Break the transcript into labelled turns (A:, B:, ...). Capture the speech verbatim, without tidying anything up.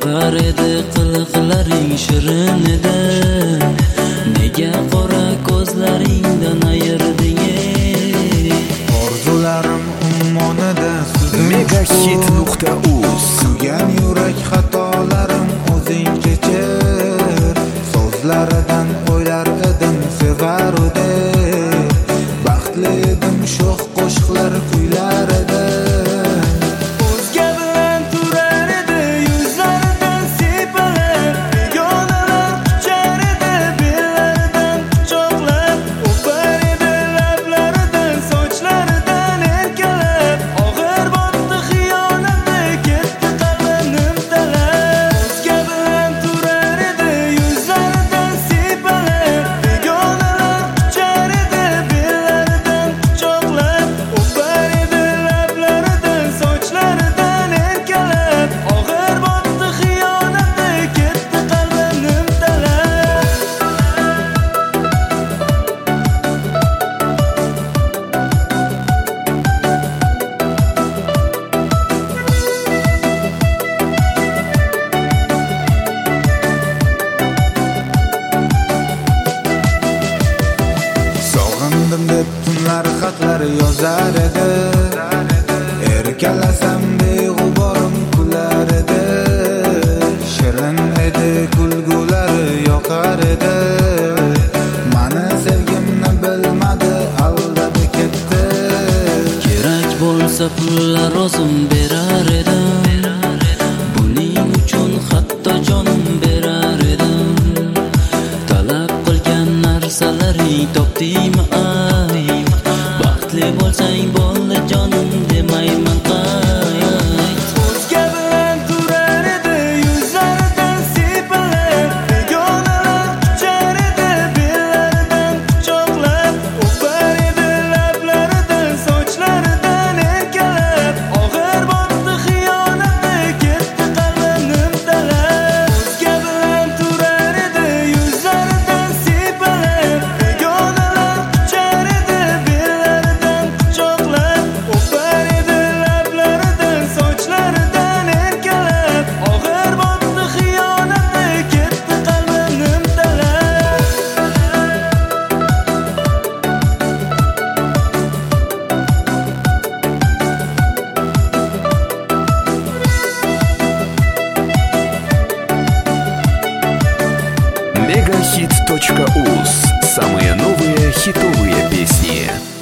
A: Yoqar edi qiliqlaring shirin edi, nega qora ko'zlaringdan ayirding ey?
B: Orzularim ummonida
C: megahit nuqta uz.
B: Suygan yurak xatolarim o'zing kechir. So'zlaridan o'ylar edim sevarude, baxtli edim sho'x qo'shiqlar kuylar edi.
D: O'zga bilan turar edi yuzlaridan siypalar, begonalar quchar edi bellaridan quchoqlab, o'par edi lablaridan sochlaridan erkalab, og'ir botdi xiyonatda ketdi qalbim talab. O'zga bilan turar edi yuzlaridan siypalar, begonalar quchar edi bellaridan quchoqlab, o'par edi lablaridan sochlaridan erkalab, og'ir botdi xiyonatda ketdi qalbim talab.
B: Sog'indim deb tunlar xatlar yozar edi, erkalasam beg'uborim kular edi. Shirin edi kulgulari yoqar edi, mani sevgimni bilmadi aldab ketdi.
A: Kerak bo'lsa pullar o'zim berar edim, buning uchun hatto jonim berar edim. Talab qilgan narsalaring topdingmi ay? Baxtli bo'lsang bo'ldi jonim demayman qayt.
D: O'zga bilan turar edi yuzlaridan siypalar, begonalar quchar edi bellaridan quchoqlab, o'par edi lablaridan sochlaridan erkalab, og'ir botdi xiyonatda ketdi qalbim talab. O'zga bilan turar edi yuzlaridan siypalar, begonalar quchar edi bellaridan quchoqlab, o'par edi lablaridan sochlaridan erkalab, og'ir botdi xiyonatda ketdi qalbim talab.
C: мегахит точка уз. Самые новые хитовые песни.